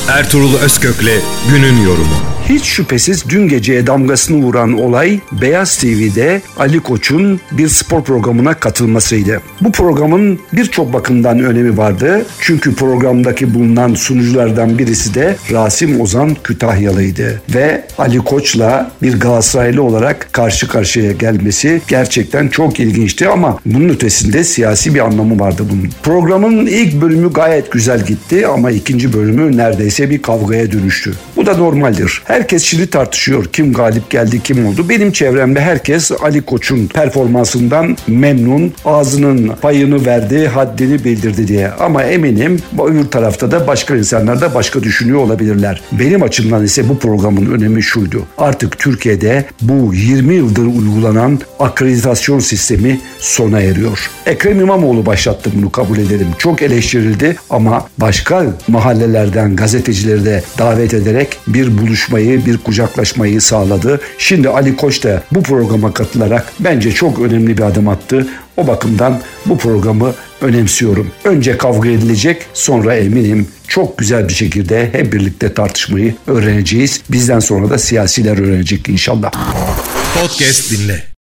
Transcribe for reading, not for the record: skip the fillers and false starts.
Ertuğrul Özkök'le günün yorumu. Hiç şüphesiz dün geceye damgasını vuran olay Beyaz TV'de Ali Koç'un bir spor programına katılmasıydı. Bu programın birçok bakımdan önemi vardı. Çünkü programdaki bulunan sunuculardan birisi de Rasim Ozan Kütahyalıydı. Ve Ali Koç'la bir Galatasaraylı olarak karşı karşıya gelmesi gerçekten çok ilginçti ama bunun ötesinde siyasi bir anlamı vardı bunun. Programın ilk bölümü gayet güzel gitti ama ikinci bölümü neredeyse bir kavgaya dönüştü. Bu da normaldir. Herkes şimdi tartışıyor. Kim galip geldi, kim oldu? Benim çevremde herkes Ali Koç'un performansından memnun, ağzının payını verdi, haddini bildirdi diye. Ama eminim öbür tarafta da başka insanlar da başka düşünüyor olabilirler. Benim açımdan ise bu programın önemi şuydu. Artık Türkiye'de bu 20 yıldır uygulanan akreditasyon sistemi sona eriyor. Ekrem İmamoğlu başlattı bunu, kabul ederim. Çok eleştirildi ama başka mahallelerden gazetecileri de davet ederek bir buluşmayı, bir kucaklaşmayı sağladı. Şimdi Ali Koç da bu programa katılarak bence çok önemli bir adım attı. O bakımdan bu programı önemsiyorum. Önce kavga edilecek, sonra eminim çok güzel bir şekilde hep birlikte tartışmayı öğreneceğiz. Bizden sonra da siyasiler öğrenecek inşallah. Podcast dinle.